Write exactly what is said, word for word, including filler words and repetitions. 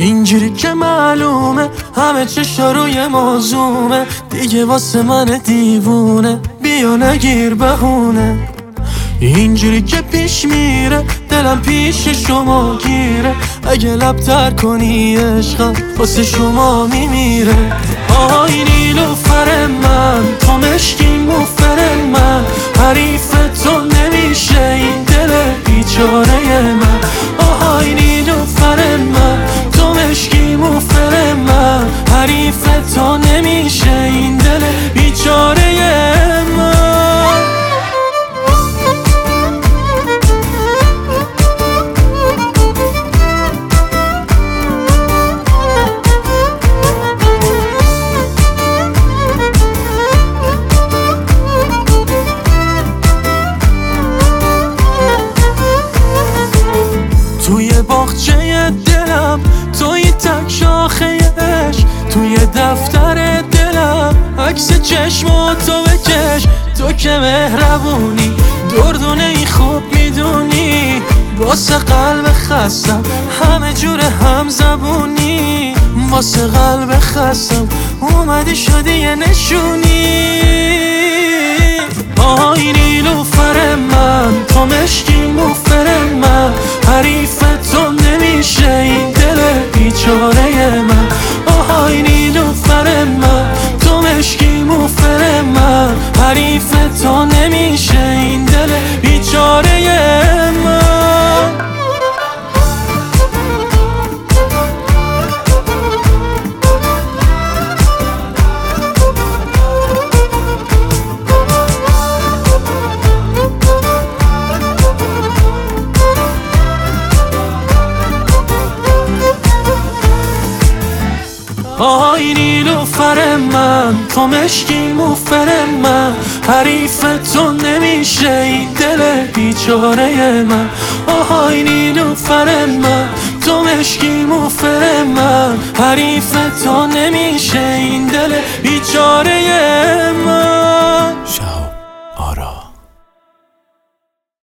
اینجوری که معلومه همه چشا روی موضوعه، دیگه واسه من دیوونه بیا نگیر بهونه. اینجوری که پیش میره دلم پیش شما گیره، اگه لب تر کنی عشقم واسه شما میمیره. آهای نیلوفر من تو مشکی موفر من، حریف تو نمیشه این دل بیچاره من. آهای نیلوفر من تو مشکی موفر من، حریف تو نمیشه این دل بیچاره من. توی باغچه دلم توی تک شاخه عشق، توی دفتر دلم عکس چشم تو بکش. تو که مهربونی دردونه ای خوب میدونی، واسه قلب خستم همه جور هم زبونی. واسه قلب خستم اومدی شدی یه نشونی. آهای نیلوفر من تو مشکی موفر من، حریف تو نمیشه این دل بیچاره من. آهای نیلوفر من تو مشکی موفر من، حریف تو نمیشه این دل بیچاره من. آهای نیلوفر من تو مشکی موفر من، حریف تو نمیشه این دل بیچاره من. آهای نیلوفر من تو مشکی موفر من، حریف تو نمیشه این دل بیچاره